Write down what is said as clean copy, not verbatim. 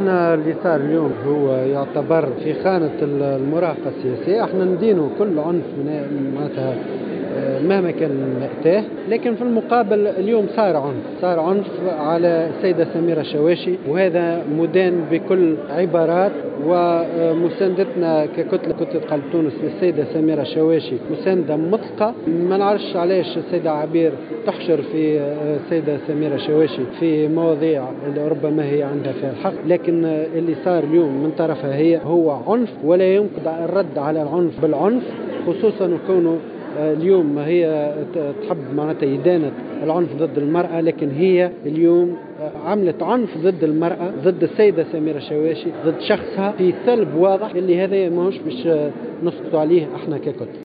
احنا اللي صار اليوم هو يعتبر في خانة المراهقة السياسية. احنا ندينه كل عنف معناتها مهما كان مأتاه، لكن في المقابل اليوم صار عنف على السيدة سميرة شواشي، وهذا مدان بكل عبارات. ومساندتنا ككتلة قلب تونس للسيدة سميرة شواشي مساندة مطلقة. ما نعرفش علاش السيدة عبير تحشر في السيدة سميرة شواشي في مواضيع اللي ربما هي عندها فيها الحق، لكن اللي صار اليوم من طرفها هو عنف، ولا يمكن الرد على العنف بالعنف، خصوصا وكونه اليوم هي تحب معناتها يدانة العنف ضد المرأة، لكن هي اليوم عملت عنف ضد المرأة، ضد السيدة سميرة شواشي، ضد شخصها في سلب واضح اللي هذا ماهوش باش نسقطوا عليه احنا ككتلة.